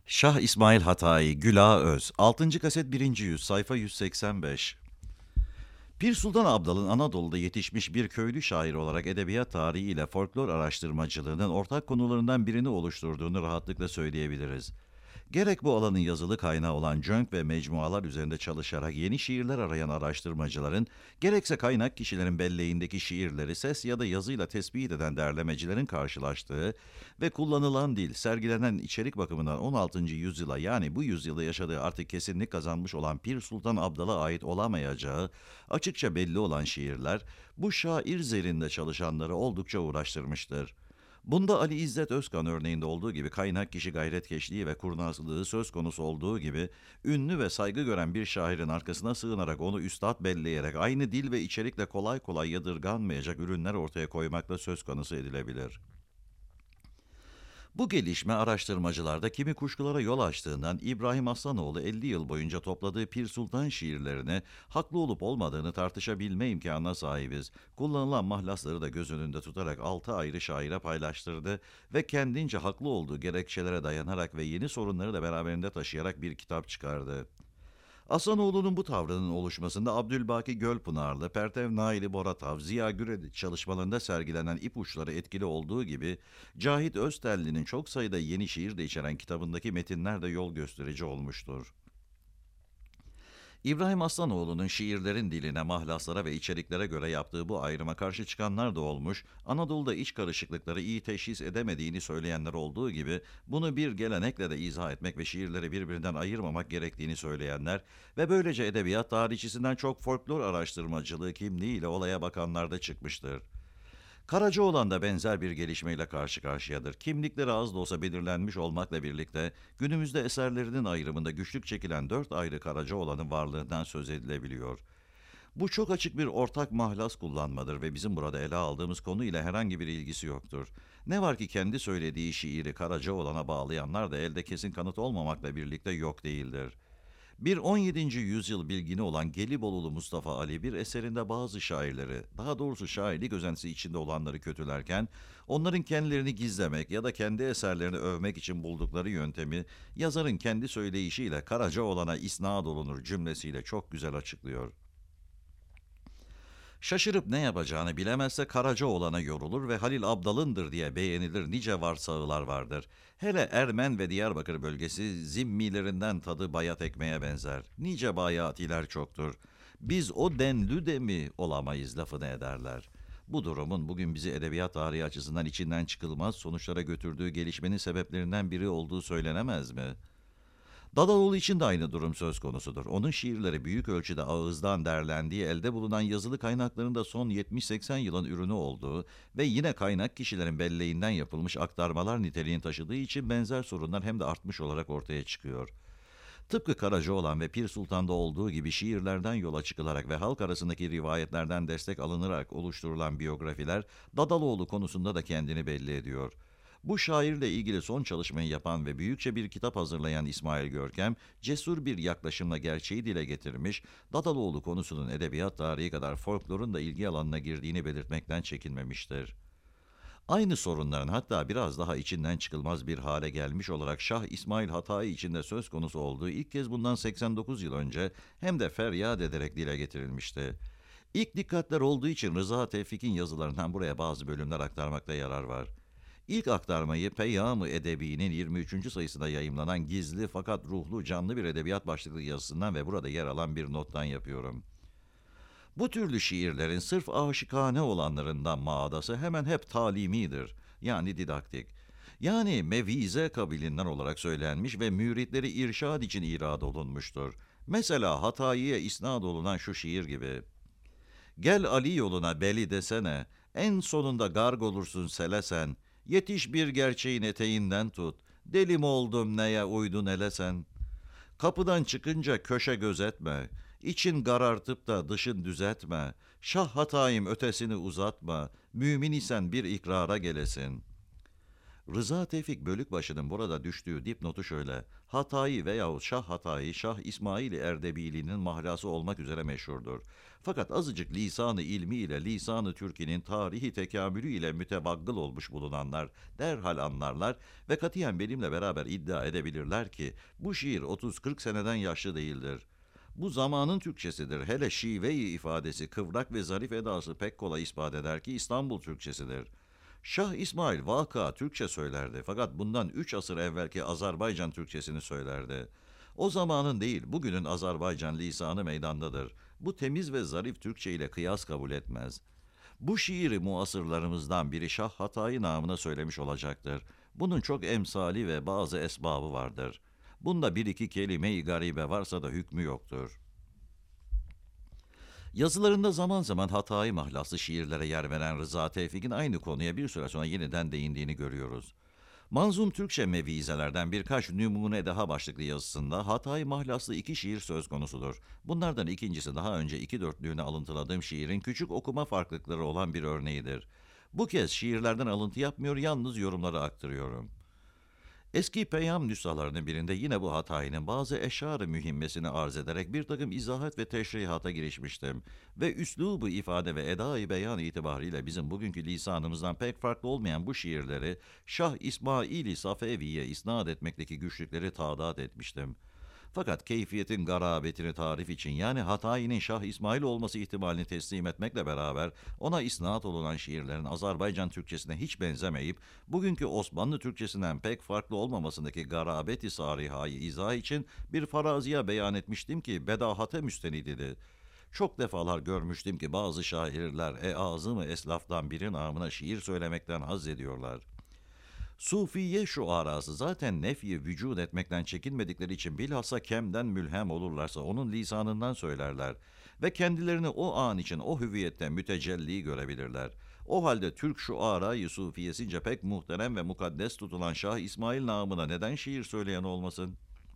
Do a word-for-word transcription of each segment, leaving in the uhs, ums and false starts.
Şah İsmail Hatayi, Güla Öz, altıncı kaset birinci yüz, sayfa yüz seksen beş. Pir Sultan Abdal'ın Anadolu'da yetişmiş bir köylü şair olarak edebiyat tarihi ile folklor araştırmacılığının ortak konularından birini oluşturduğunu rahatlıkla söyleyebiliriz. Gerek bu alanın yazılı kaynağı olan cönk ve mecmualar üzerinde çalışarak yeni şiirler arayan araştırmacıların, gerekse kaynak kişilerin belleğindeki şiirleri ses ya da yazıyla tespit eden derlemecilerin karşılaştığı ve kullanılan dil, sergilenen içerik bakımından on altıncı yüzyıla, yani bu yüzyılda yaşadığı artık kesinlik kazanmış olan Pir Sultan Abdal'a ait olamayacağı açıkça belli olan şiirler, bu şair zerinde çalışanları oldukça uğraştırmıştır. Bunda Ali İzzet Özkan örneğinde olduğu gibi kaynak kişi gayretkeşliği ve kurnazlığı söz konusu olduğu gibi, ünlü ve saygı gören bir şairin arkasına sığınarak onu üstad belleyerek aynı dil ve içerikle kolay kolay yadırganmayacak ürünler ortaya koymakla söz konusu edilebilir. Bu gelişme araştırmacılarda kimi kuşkulara yol açtığından İbrahim Aslanoğlu elli yıl boyunca topladığı Pir Sultan şiirlerini haklı olup olmadığını tartışabilme imkanına sahibiz. Kullanılan mahlasları da göz önünde tutarak altı ayrı şaire paylaştırdı ve kendince haklı olduğu gerekçelere dayanarak ve yeni sorunları da beraberinde taşıyarak bir kitap çıkardı. Asanoğlu'nun bu tavrının oluşmasında Abdülbaki Gölpınarlı, Pertev Naili Boratav, Ziya Gürediç çalışmalarında sergilenen ipuçları etkili olduğu gibi, Cahit Öztelli'nin çok sayıda yeni şiir de içeren kitabındaki metinler de yol gösterici olmuştur. İbrahim Aslanoğlu'nun şiirlerin diline, mahlaslara ve içeriklere göre yaptığı bu ayrıma karşı çıkanlar da olmuş, Anadolu'da iç karışıklıkları iyi teşhis edemediğini söyleyenler olduğu gibi, bunu bir gelenekle de izah etmek ve şiirleri birbirinden ayırmamak gerektiğini söyleyenler ve böylece edebiyat tarihçisinden çok folklor araştırmacılığı kimliğiyle olaya bakanlar da çıkmıştır. Karacaoğlan da benzer bir gelişmeyle karşı karşıyadır. Kimlikleri az da olsa belirlenmiş olmakla birlikte günümüzde eserlerinin ayrımında güçlük çekilen dört ayrı Karacaoğlan'ın varlığından söz edilebiliyor. Bu çok açık bir ortak mahlas kullanmadır ve bizim burada ele aldığımız konu ile herhangi bir ilgisi yoktur. Ne var ki kendi söylediği şiiri Karacaoğlan'a bağlayanlar da elde kesin kanıt olmamakla birlikte yok değildir. Bir on yedinci yüzyıl bilgini olan Gelibolu Mustafa Ali bir eserinde bazı şairleri, daha doğrusu şairlik özentisi içinde olanları kötülerken, onların kendilerini gizlemek ya da kendi eserlerini övmek için buldukları yöntemi yazarın kendi söyleyişiyle Karacaoğlan'a isnat olunur cümlesiyle çok güzel açıklıyor. Şaşırıp ne yapacağını bilemezse Karacaoğlan'a yorulur ve Halil Abdal'ındır diye beğenilir nice varsağılar vardır. Hele Ermen ve Diyarbakır bölgesi zimmilerinden tadı bayat ekmeğe benzer. Nice bayatiler çoktur. Biz o denlü de mi olamayız lafını ederler. Bu durumun bugün bizi edebiyat tarihi açısından içinden çıkılmaz sonuçlara götürdüğü gelişmenin sebeplerinden biri olduğu söylenemez mi? Dadaloğlu için de aynı durum söz konusudur. Onun şiirleri büyük ölçüde ağızdan derlendiği, elde bulunan yazılı kaynakların da son yetmiş seksen yılın ürünü olduğu ve yine kaynak kişilerin belleğinden yapılmış aktarmalar niteliğini taşıdığı için benzer sorunlar hem de artmış olarak ortaya çıkıyor. Tıpkı Karacaoğlan ve Pir Sultan'da olduğu gibi şiirlerden yola çıkılarak ve halk arasındaki rivayetlerden destek alınarak oluşturulan biyografiler Dadaloğlu konusunda da kendini belli ediyor. Bu şairle ilgili son çalışmayı yapan ve büyükçe bir kitap hazırlayan İsmail Görkem, cesur bir yaklaşımla gerçeği dile getirmiş, Dadaloğlu konusunun edebiyat tarihi kadar folklorun da ilgi alanına girdiğini belirtmekten çekinmemiştir. Aynı sorunların hatta biraz daha içinden çıkılmaz bir hale gelmiş olarak Şah İsmail Hatayi içinde söz konusu olduğu ilk kez bundan seksen dokuz yıl önce hem de feryat ederek dile getirilmişti. İlk dikkatler olduğu için Rıza Tevfik'in yazılarından buraya bazı bölümler aktarmakta yarar var. İlk aktarmayı Peyyam-ı Edebi'nin yirmi üçüncü sayısında yayımlanan gizli fakat ruhlu canlı bir edebiyat başlıklı yazısından ve burada yer alan bir nottan yapıyorum. Bu türlü şiirlerin sırf aşıkane olanlarından maadası hemen hep talimidir, yani didaktik. Yani mevize kabilinden olarak söylenmiş ve müritleri irşad için irad olunmuştur. Mesela Hatayi'ye isnat olunan şu şiir gibi. Gel Ali yoluna beli desene, en sonunda garg olursun selesen, yetiş bir gerçeğin eteğinden tut, deli mi oldum neye uydun hele sen? Kapıdan çıkınca köşe gözetme, için garartıp da dışın düzeltme, şah hatayım ötesini uzatma, mümin isen bir ikrara gelesin. Rıza Tevfik Bölükbaşı'nın burada düştüğü dipnotu şöyle: Hatayi veyahut Şah Hatayi, Şah İsmail Erdebili'nin mahlası olmak üzere meşhurdur. Fakat azıcık lisanı ilmi ile lisanı Türki'nin tarihi tekamülü ile mütevaggıl olmuş bulunanlar derhal anlarlar ve katiyen benimle beraber iddia edebilirler ki bu şiir otuz kırk seneden yaşlı değildir. Bu zamanın Türkçesidir. Hele şive-i ifadesi, kıvrak ve zarif edası pek kolay ispat eder ki İstanbul Türkçesidir. Şah İsmail vaka Türkçe söylerdi fakat bundan üç asır evvelki Azerbaycan Türkçesini söylerdi. O zamanın değil, bugünün Azerbaycan lisanı meydandadır. Bu temiz ve zarif Türkçe ile kıyas kabul etmez. Bu şiiri muasırlarımızdan biri Şah Hatayi namına söylemiş olacaktır. Bunun çok emsali ve bazı esbabı vardır. Bunda bir iki kelime-i garibe varsa da hükmü yoktur. Yazılarında zaman zaman Hatayi mahlaslı şiirlere yer veren Rıza Tevfik'in aynı konuya bir süre sonra yeniden değindiğini görüyoruz. Manzum Türkçe mevizelerden birkaç numune daha başlıklı yazısında Hatayi mahlaslı iki şiir söz konusudur. Bunlardan ikincisi daha önce iki dörtlüğüne alıntıladığım şiirin küçük okuma farklılıkları olan bir örneğidir. Bu kez şiirlerden alıntı yapmıyor, yalnız yorumları aktarıyorum. Eski Peyam nüshalarının birinde yine bu Hatayi'nin bazı eşar-ı mühimmesini arz ederek bir takım izahat ve teşrihata girişmiştim ve üslubu ifade ve eda-i beyan itibariyle bizim bugünkü lisanımızdan pek farklı olmayan bu şiirleri Şah İsmail-i Safevi'ye isnat etmekteki güçlükleri taadat etmiştim. Fakat keyfiyetin garabetini tarif için, yani Hatayi'nin Şah İsmail olması ihtimalini teslim etmekle beraber ona isnat olunan şiirlerin Azerbaycan Türkçesine hiç benzemeyip bugünkü Osmanlı Türkçesinden pek farklı olmamasındaki garabeti sarihayı izah için bir faraziye beyan etmiştim ki bedahate müstenididir. Çok defalar görmüştüm ki bazı şairler e-azım-ı eslaftan biri namına şiir söylemekten haz ediyorlar. Sufiye şuarası zaten nefyi vücud etmekten çekinmedikleri için bilhassa kemden mülhem olurlarsa onun lisanından söylerler ve kendilerini o an için o hüviyette mütecelli görebilirler. O halde Türk şuara-i sufiyesince pek muhterem ve mukaddes tutulan Şah İsmail namına neden şiir söyleyen olmasın?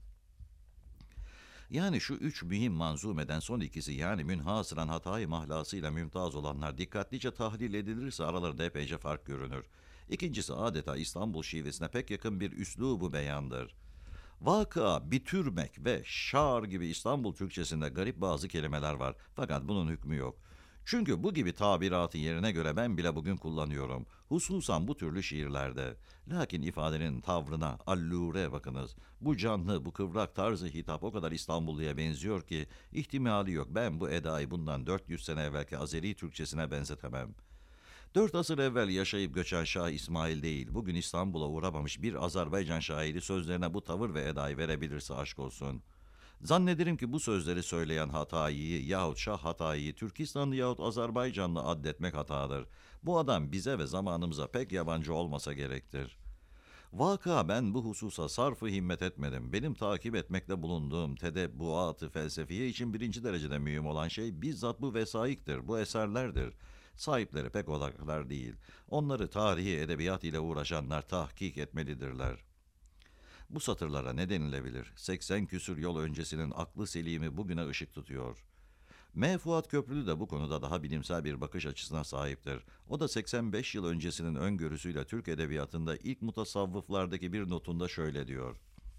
Yani şu üç mühim manzumeden son ikisi, yani münhasıran Hatayi mahlasıyla mümtaz olanlar dikkatlice tahlil edilirse aralarında epeyce fark görünür. İkincisi adeta İstanbul şivesine pek yakın bir üslubu beyandır. Vaka, bitürmek ve şar gibi İstanbul Türkçesinde garip bazı kelimeler var. Fakat bunun hükmü yok. Çünkü bu gibi tabiratı yerine göre ben bile bugün kullanıyorum. Hususan bu türlü şiirlerde. Lakin ifadenin tavrına, allure bakınız. Bu canlı, bu kıvrak tarzı hitap o kadar İstanbulluya benziyor ki ihtimali yok. Ben bu edayı bundan dört yüz sene evvelki Azeri Türkçesine benzetemem. Dört asır evvel yaşayıp göçen Şah İsmail değil, bugün İstanbul'a uğramamış bir Azerbaycan şairi sözlerine bu tavır ve edayı verebilirse aşk olsun. Zannederim ki bu sözleri söyleyen Hatayi'yi yahut Şah Hatayi'yi Türkistanlı yahut Azerbaycanlı addetmek hatadır. Bu adam bize ve zamanımıza pek yabancı olmasa gerektir. Vaka ben bu hususa sarfı himmet etmedim. Benim takip etmekte bulunduğum tedebbuat-ı felsefiye için birinci derecede mühim olan şey bizzat bu vesaiktir, bu eserlerdir. Sahipleri pek odaklar değil. Onları tarihi edebiyat ile uğraşanlar tahkik etmelidirler. Bu satırlara ne denilebilir? seksen küsür yıl öncesinin aklı selimi bugüne ışık tutuyor. M. Fuat Köprülü de bu konuda daha bilimsel bir bakış açısına sahiptir. O da seksen beş yıl öncesinin öngörüsüyle Türk edebiyatında ilk mutasavvıflardaki bir notunda şöyle diyor: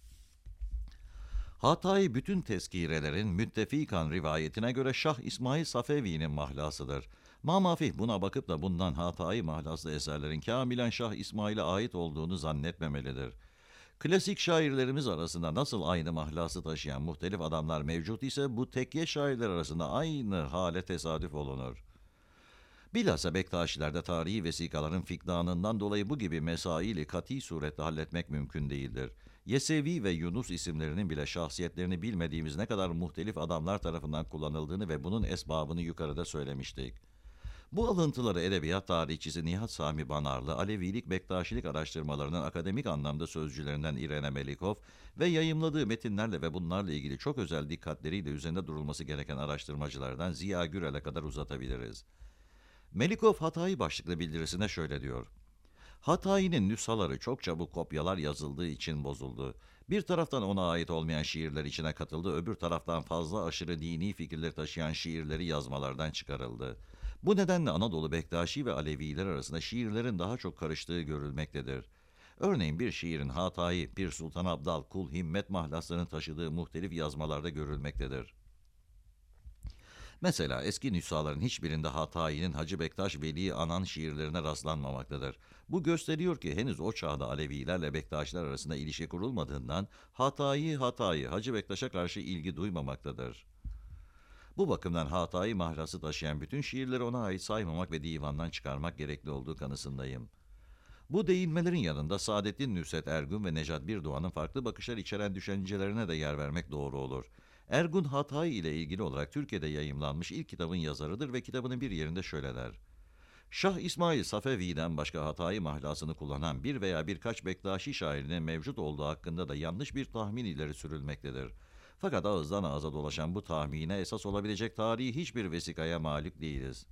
Hatay bütün tezkirelerin müttefikan rivayetine göre Şah İsmail Safevi'nin mahlasıdır. Mamafih buna bakıp da bundan Hatay mahlaslı eserlerin kamilen Şah İsmail'e ait olduğunu zannetmemelidir. Klasik şairlerimiz arasında nasıl aynı mahlası taşıyan muhtelif adamlar mevcut ise bu tekye şairler arasında aynı hale tesadüf olunur. Bilhassa Bektaşilerde tarihi vesikaların fikdanından dolayı bu gibi mesaili kati surette halletmek mümkün değildir. Yesevi ve Yunus isimlerinin bile şahsiyetlerini bilmediğimiz ne kadar muhtelif adamlar tarafından kullanıldığını ve bunun esbabını yukarıda söylemiştik. Bu alıntıları edebiyat tarihçisi Nihat Sami Banarlı, Alevilik Bektaşilik araştırmalarının akademik anlamda sözcülerinden İrene Melikov ve yayımladığı metinlerle ve bunlarla ilgili çok özel dikkatleriyle üzerinde durulması gereken araştırmacılardan Ziya Gürel'e kadar uzatabiliriz. Melikov Hatayi başlıklı bildirisinde şöyle diyor: Hatayi'nin nüshaları çok çabuk kopyalar yazıldığı için bozuldu. Bir taraftan ona ait olmayan şiirler içine katıldı, öbür taraftan fazla aşırı dini fikirleri taşıyan şiirleri yazmalardan çıkarıldı. Bu nedenle Anadolu Bektaşi ve Aleviler arasında şiirlerin daha çok karıştığı görülmektedir. Örneğin bir şiirin Hatay'ı, Pir Sultan Abdal, Kul Himmet mahlaslarını taşıdığı muhtelif yazmalarda görülmektedir. Mesela eski nüshaların hiçbirinde Hatayi'nin Hacı Bektaş Veli Anan şiirlerine rastlanmamaktadır. Bu gösteriyor ki henüz o çağda Alevilerle Bektaşiler arasında ilişki kurulmadığından Hatayi Hatayi Hacı Bektaş'a karşı ilgi duymamaktadır. Bu bakımdan Hatayi mahlası taşıyan bütün şiirleri ona ait saymamak ve divandan çıkarmak gerekli olduğu kanısındayım. Bu değinmelerin yanında Saadettin Nusret Ergun ve Necat Birdoğan'ın farklı bakışlar içeren düşüncelerine de yer vermek doğru olur. Ergun Hatayi ile ilgili olarak Türkiye'de yayımlanmış ilk kitabın yazarıdır ve kitabının bir yerinde şöyle der. Şah İsmail Safevi'den başka Hatayi mahlasını kullanan bir veya birkaç Bektaşi şairinin mevcut olduğu hakkında da yanlış bir tahmin ileri sürülmektedir. Fakat ağızdan ağza dolaşan bu tahmine esas olabilecek tarihi hiçbir vesikaya malik değiliz.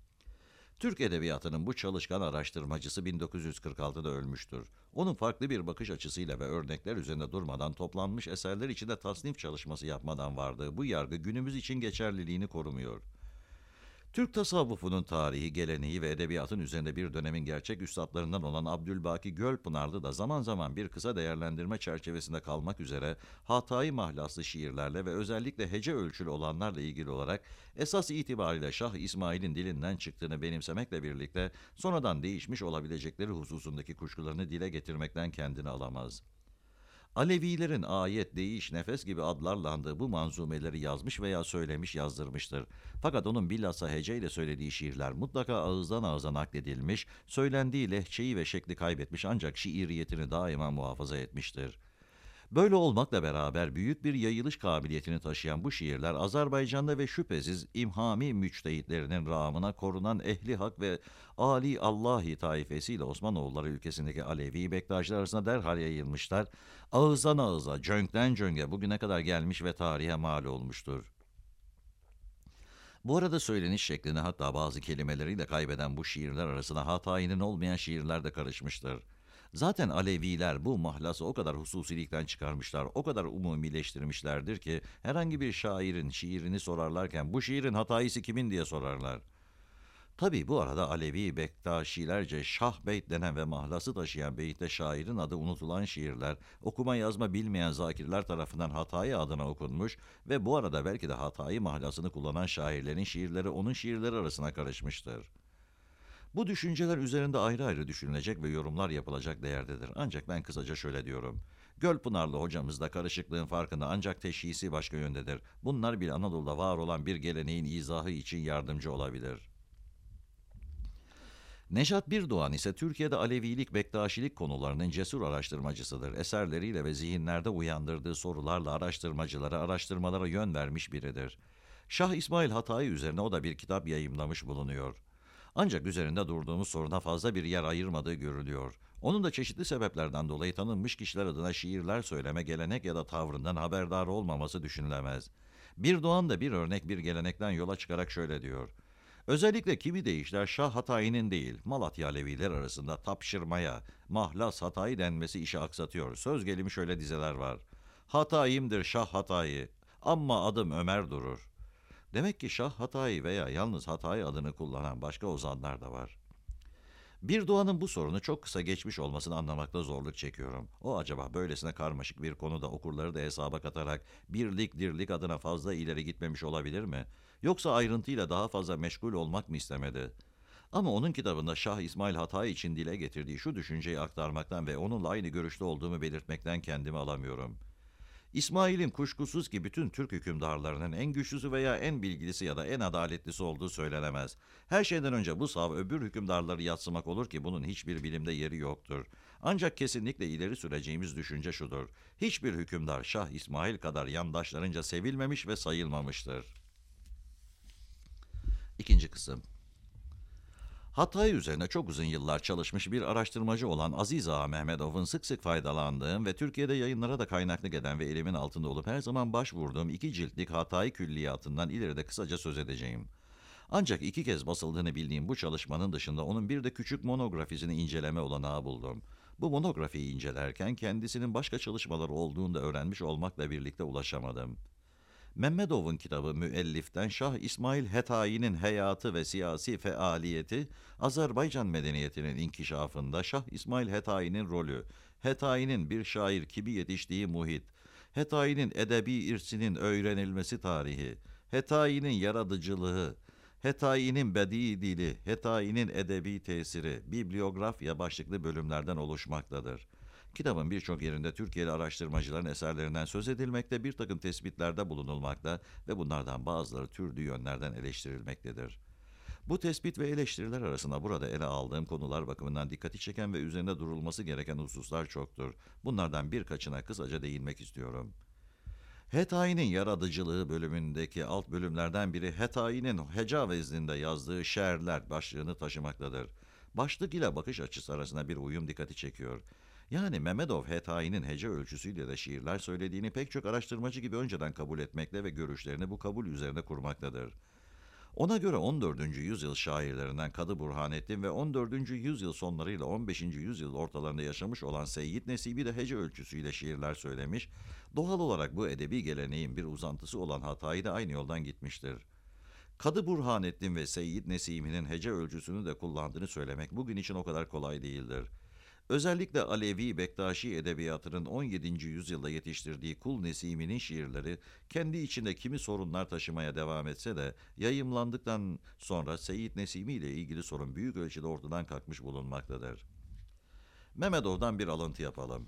Türk Edebiyatı'nın bu çalışkan araştırmacısı bin dokuz yüz kırk altıda ölmüştür. Onun farklı bir bakış açısıyla ve örnekler üzerinde durmadan toplanmış eserler içinde tasnif çalışması yapmadan vardığı bu yargı günümüz için geçerliliğini korumuyor. Türk tasavvufunun tarihi, geleneği ve edebiyatın üzerinde bir dönemin gerçek üstadlarından olan Abdülbaki Gölpınarlı da zaman zaman bir kısa değerlendirme çerçevesinde kalmak üzere Hatayi mahlaslı şiirlerle ve özellikle hece ölçülü olanlarla ilgili olarak esas itibariyle Şah İsmail'in dilinden çıktığını benimsemekle birlikte sonradan değişmiş olabilecekleri hususundaki kuşkularını dile getirmekten kendini alamaz. Alevilerin ayet, değiş, nefes gibi adlarla andığı bu manzumeleri yazmış veya söylemiş yazdırmıştır. Fakat onun bilhassa heceyle söylediği şiirler mutlaka ağızdan ağza nakledilmiş, söylendiği lehçeyi ve şekli kaybetmiş ancak şiiriyetini daima muhafaza etmiştir. Böyle olmakla beraber büyük bir yayılış kabiliyetini taşıyan bu şiirler Azerbaycan'da ve şüphesiz imhami müçtehitlerinin rağmına korunan ehli hak ve Ali Allahi taifesiyle Osmanoğulları ülkesindeki Alevi Bektaşiler arasında derhal yayılmışlar, ağızdan ağıza, cönkten cönge bugüne kadar gelmiş ve tarihe mal olmuştur. Bu arada söyleniş şeklini hatta bazı kelimeleriyle kaybeden bu şiirler arasına Hatayi'nin olmayan şiirler de karışmıştır. Zaten Aleviler bu mahlası o kadar hususilikten çıkarmışlar, o kadar umumileştirmişlerdir ki herhangi bir şairin şiirini sorarlarken bu şiirin Hatayisi kimin diye sorarlar. Tabi bu arada Alevi Bektaşilerce Şah Beyt denen ve mahlası taşıyan beytte şairin adı unutulan şiirler, okuma yazma bilmeyen zakirler tarafından Hatayi adına okunmuş ve bu arada belki de Hatayi mahlasını kullanan şairlerin şiirleri onun şiirleri arasına karışmıştır. Bu düşünceler üzerinde ayrı ayrı düşünülecek ve yorumlar yapılacak değerdedir. Ancak ben kısaca şöyle diyorum. Gölpınarlı hocamız da karışıklığın farkında ancak teşhisi başka yöndedir. Bunlar bile Anadolu'da var olan bir geleneğin izahı için yardımcı olabilir. Necat Birdoğan ise Türkiye'de Alevilik, Bektaşilik konularının cesur araştırmacısıdır. Eserleriyle ve zihinlerde uyandırdığı sorularla araştırmacılara, araştırmalara yön vermiş biridir. Şah İsmail Hatayi üzerine o da bir kitap yayımlamış bulunuyor. Ancak üzerinde durduğumuz soruna fazla bir yer ayırmadığı görülüyor. Onun da çeşitli sebeplerden dolayı tanınmış kişiler adına şiirler söyleme, gelenek ya da tavrından haberdar olmaması düşünülemez. Birdoğan da bir örnek bir gelenekten yola çıkarak şöyle diyor. Özellikle kimi deyişler Şah Hatayi'nin değil, Malatya Aleviler arasında tapşırmaya, mahlas Hatayi denmesi işi aksatıyor. Söz gelimi şöyle dizeler var. Hatayimdir Şah Hatayi, amma adım Ömer durur. Demek ki Şah Hatayi veya yalnız Hatayi adını kullanan başka ozanlar da var. Birdoğan'ın bu sorunu çok kısa geçmiş olmasını anlamakta zorluk çekiyorum. O acaba böylesine karmaşık bir konuda okurları da hesaba katarak birlik dirlik adına fazla ileri gitmemiş olabilir mi? Yoksa ayrıntıyla daha fazla meşgul olmak mı istemedi? Ama onun kitabında Şah İsmail Hatayi için dile getirdiği şu düşünceyi aktarmaktan ve onunla aynı görüşte olduğumu belirtmekten kendimi alamıyorum. İsmail'in kuşkusuz ki bütün Türk hükümdarlarının en güçlüsü veya en bilgilisi ya da en adaletlisi olduğu söylenemez. Her şeyden önce bu sav öbür hükümdarları yadsımak olur ki bunun hiçbir bilimde yeri yoktur. Ancak kesinlikle ileri süreceğimiz düşünce şudur. Hiçbir hükümdar Şah İsmail kadar yandaşlarınca sevilmemiş ve sayılmamıştır. İkinci kısım. Hatay üzerine çok uzun yıllar çalışmış bir araştırmacı olan Aziz Ağa Mehmedov'un sık sık faydalandığım ve Türkiye'de yayınlara da kaynaklık eden ve elimin altında olup her zaman başvurduğum iki ciltlik Hatay Külliyatı'ndan ileride kısaca söz edeceğim. Ancak iki kez basıldığını bildiğim bu çalışmanın dışında onun bir de küçük monografisini inceleme olanağı buldum. Bu monografiyi incelerken kendisinin başka çalışmaları olduğunu da öğrenmiş olmakla birlikte ulaşamadım. Mehmedov'un kitabı müelliften Şah İsmail Hetayi'nin hayatı ve siyasi faaliyeti, Azerbaycan medeniyetinin inkişafında Şah İsmail Hetayi'nin rolü, Hetayi'nin bir şair gibi yetiştiği muhit, Hetayi'nin edebi irsinin öğrenilmesi tarihi, Hetayi'nin yaratıcılığı, Hetayi'nin bedi dili, Hetayi'nin edebi tesiri, bibliografya başlıklı bölümlerden oluşmaktadır. Kitabın birçok yerinde Türkiye'li araştırmacıların eserlerinden söz edilmekte, bir takım tespitlerde bulunulmakta ve bunlardan bazıları türlü yönlerden eleştirilmektedir. Bu tespit ve eleştiriler arasında burada ele aldığım konular bakımından dikkati çeken ve üzerinde durulması gereken hususlar çoktur. Bunlardan birkaçına kısaca değinmek istiyorum. Hetayi'nin yaratıcılığı bölümündeki alt bölümlerden biri Hetayi'nin heca vezninde yazdığı şiirler başlığını taşımaktadır. Başlık ile bakış açısı arasında bir uyum dikkati çekiyor. Yani Mehmedov Hetayi'nin hece ölçüsüyle de şiirler söylediğini pek çok araştırmacı gibi önceden kabul etmekte ve görüşlerini bu kabul üzerine kurmaktadır. Ona göre on dördüncü yüzyıl şairlerinden Kadı Burhanettin ve on dördüncü yüzyıl sonlarıyla on beşinci yüzyıl ortalarında yaşamış olan Seyyid Nesibi de hece ölçüsüyle şiirler söylemiş, doğal olarak bu edebi geleneğin bir uzantısı olan Hatayi de aynı yoldan gitmiştir. Kadı Burhanettin ve Seyyid Nesimi'nin hece ölçüsünü de kullandığını söylemek bugün için o kadar kolay değildir. Özellikle Alevi Bektaşi edebiyatının on yedinci yüzyılda yetiştirdiği Kul Nesimi'nin şiirleri kendi içinde kimi sorunlar taşımaya devam etse de yayımlandıktan sonra Seyyid Nesimi ile ilgili sorun büyük ölçüde ortadan kalkmış bulunmaktadır. Mehmedov'dan bir alıntı yapalım.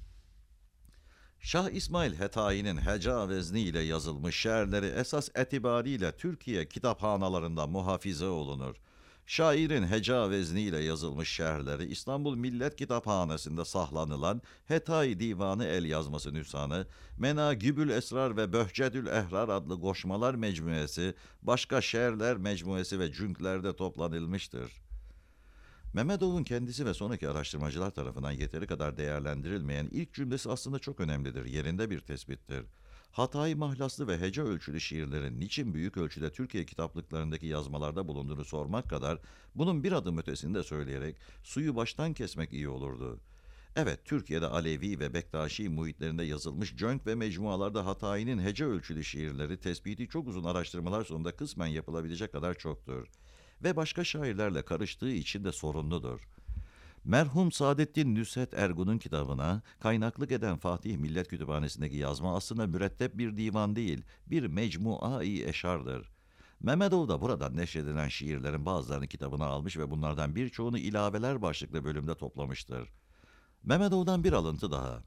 Şah İsmail Hetayi'nin heca vezni ile yazılmış şiirleri esas etibariyle Türkiye kitaphanalarında muhafize olunur. Şairin heca vezniyle yazılmış şiirleri İstanbul Millet Kitaphanesi'nde sahlanılan Hetayi Divanı el yazması nüshanı, Menagibül Esrar ve Böhcedül Ehrar adlı koşmalar mecmuesi, başka şiirler mecmuesi ve cünklerde toplanılmıştır. Mehmedov'un kendisi ve sonraki araştırmacılar tarafından yeteri kadar değerlendirilmeyen ilk cümlesi aslında çok önemlidir, yerinde bir tespittir. Hatayi mahlaslı ve hece ölçülü şiirlerin niçin büyük ölçüde Türkiye kitaplıklarındaki yazmalarda bulunduğunu sormak kadar bunun bir adım ötesini de söyleyerek suyu baştan kesmek iyi olurdu. Evet, Türkiye'de Alevi ve Bektaşi muhitlerinde yazılmış cönk ve mecmualarda Hatayi'nin hece ölçülü şiirleri tespiti çok uzun araştırmalar sonunda kısmen yapılabilecek kadar çoktur. Ve başka şairlerle karıştığı için de sorunludur. Merhum Saadettin Nusret Ergun'un kitabına kaynaklık eden Fatih Millet Kütüphanesi'ndeki yazma aslında mürettep bir divan değil, bir mecmua-i eşardır. Mehmedov da buradan neşredilen şiirlerin bazılarını kitabına almış ve bunlardan birçoğunu ilaveler başlıklı bölümde toplamıştır. Mehmedov'dan bir alıntı daha.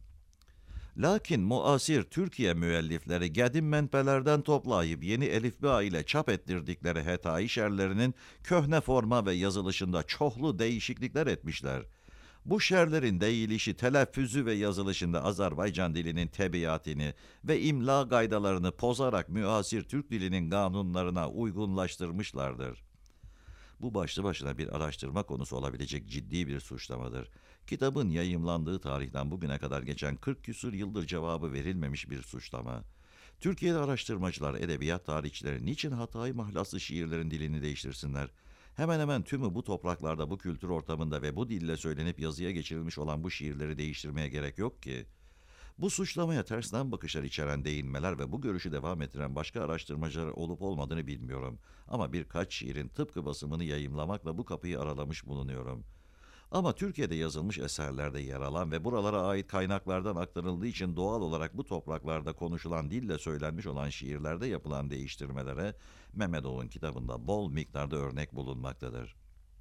Lakin muasir Türkiye müellifleri gedim menbelerden toplayıp yeni elifba ile çap ettirdikleri Hetayi şerlerinin köhne forma ve yazılışında çoğlu değişiklikler etmişler. Bu şerlerin değilişi, telaffüzü ve yazılışında Azerbaycan dilinin tebiatini ve imla gaydalarını pozarak müasir Türk dilinin kanunlarına uygunlaştırmışlardır. Bu başlı başına bir araştırma konusu olabilecek ciddi bir suçlamadır. Kitabın yayımlandığı tarihten bugüne kadar geçen kırk küsur yıldır cevabı verilmemiş bir suçlama. Türkiye'de araştırmacılar, edebiyat tarihçileri niçin Hatayi mahlaslı şiirlerin dilini değiştirsinler? Hemen hemen tümü bu topraklarda, bu kültür ortamında ve bu dille söylenip yazıya geçirilmiş olan bu şiirleri değiştirmeye gerek yok ki. Bu suçlamaya tersten bakışlar içeren değinmeler ve bu görüşü devam ettiren başka araştırmacılar olup olmadığını bilmiyorum. Ama birkaç şiirin tıpkı basımını yayımlamakla bu kapıyı aralamış bulunuyorum. Ama Türkiye'de yazılmış eserlerde yer alan ve buralara ait kaynaklardan aktarıldığı için doğal olarak bu topraklarda konuşulan dille söylenmiş olan şiirlerde yapılan değiştirmelere Mehmedov'un kitabında bol miktarda örnek bulunmaktadır.